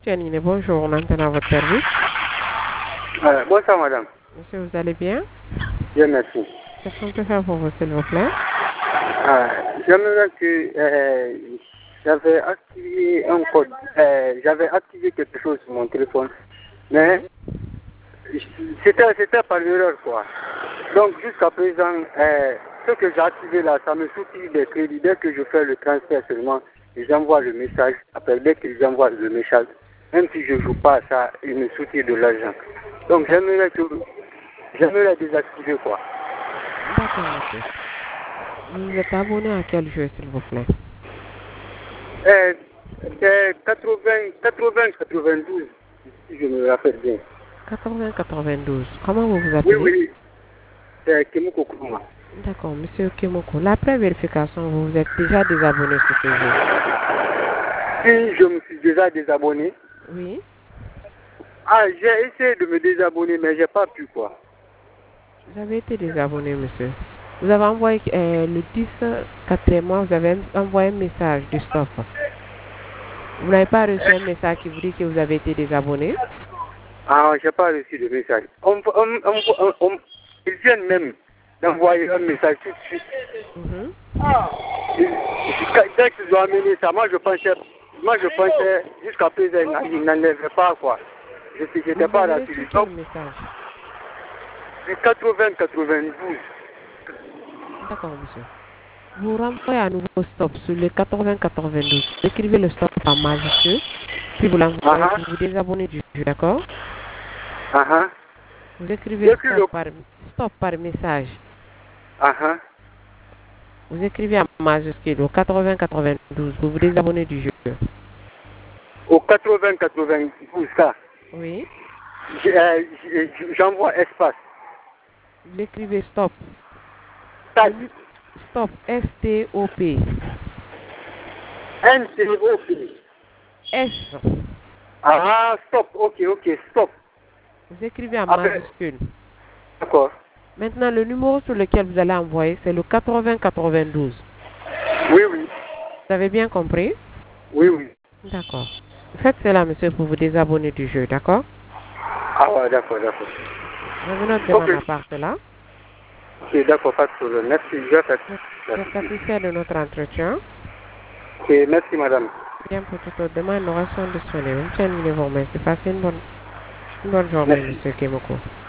Janine, bonjour, on entend à votre service. Bonsoir madame. Monsieur, vous allez bien? Bien, merci. Qu'est-ce qu'on peut faire pour vous, s'il vous plaît? J'aimerais que j'avais activé un code, j'avais activé quelque chose sur mon téléphone, mais c'était par erreur quoi. Donc jusqu'à présent, ce que j'ai activé là, ça me soutient des crédits. Dès que je fais le transfert seulement, ils envoient le message. Après, dès qu'ils envoient le message, même si je ne joue pas à ça, ils me soutiennent de l'argent. Donc j'aimerais désactiver quoi. D'accord, monsieur. Vous êtes abonné à quel jeu, s'il vous plaît? C'est 92, si je me rappelle bien. 80-92. Comment vous vous Oui, appelez? oui, c'est Kemoko Kuma. D'accord, monsieur Kimoko. L'après vérification, vous vous êtes déjà désabonné sur ce jeu? Si je me suis déjà désabonné, Oui. j'ai essayé de me désabonner, mais j'ai pas pu quoi. Vous avez été désabonné, monsieur. Vous avez envoyé le 10 4e mois, vous avez envoyé un message de stop. Vous n'avez pas reçu un message qui vous dit que vous avez été désabonné? J'ai pas reçu de message. Ils viennent même d'envoyer un message tout de suite. Mhm. Dès qu'ils ont amené ça, moi je pensais jusqu'à présent, ils n'en avaient pas quoi. Je n'étais Vous pas avez rassuré. reçu quel message? C'est 80-92. D'accord, monsieur. Vous renvoyez à nouveau stop sur le 80-92. Écrivez le stop en majuscule, puis vous l'envoyez Ah pour vous désabonner du jeu, d'accord? ah, ah Vous écrivez Depuis le... stop par message. Ah Vous écrivez en majuscule au 80-92. Vous vous désabonnez du jeu. Au 80-92 ça, Oui. j'envoie espace. Vous écrivez stop. Tac. Stop. S-T-O-P. NCOP. S. Stop. Ok, stop. Vous écrivez en Après, majuscule. d'accord. Maintenant, le numéro sur lequel vous allez envoyer, c'est le 80-92. Oui, oui. Vous avez bien compris? Oui, oui. D'accord. Faites cela, monsieur, pour vous désabonner du jeu, d'accord? Ouais, d'accord. Revenons demain Ok. à part cela. Ok, d'accord, pas de problème. Merci, je vais faire. Vous êtes satisfait de notre entretien? Ok, merci madame. Bien, pour toute autre demande, nous restons disponibles. Tiens, vous remercie. Passez une bonne journée, Merci. monsieur Kimoko.